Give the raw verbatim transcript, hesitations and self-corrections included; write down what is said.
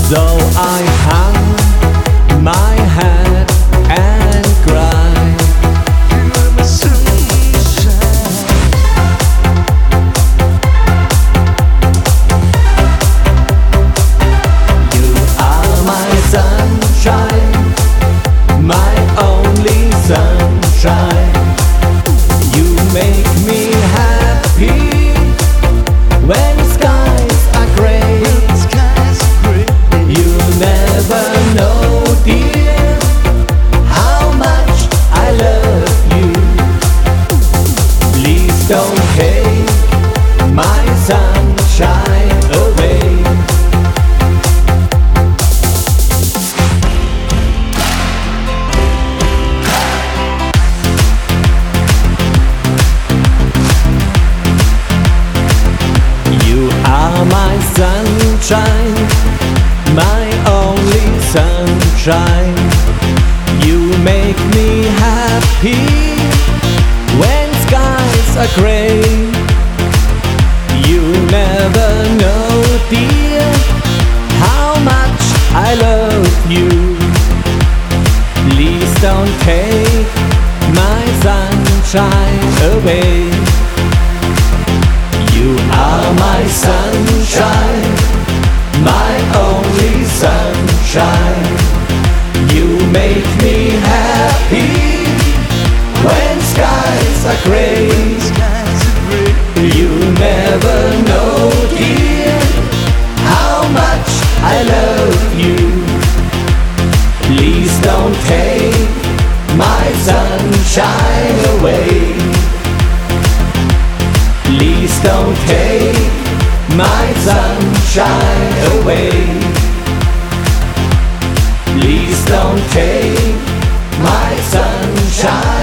So I hung my head and cried. You are my sunshine. You are my sunshine, my only sunshine. You make me happy when skies are gray. You never know, dear, how much I love you. Please don't take my sunshine away. You are my sunshine, my only sunshine. You make me happy when skies are gray. You never know, dear, how much I love you. Please don't take my sunshine away. You are my sunshine, my only sunshine. You make me happy when skies are gray. You never know, dear, how much I love you. Please don't take my sunshine away. Please don't take my sunshine away. Please don't take my sunshine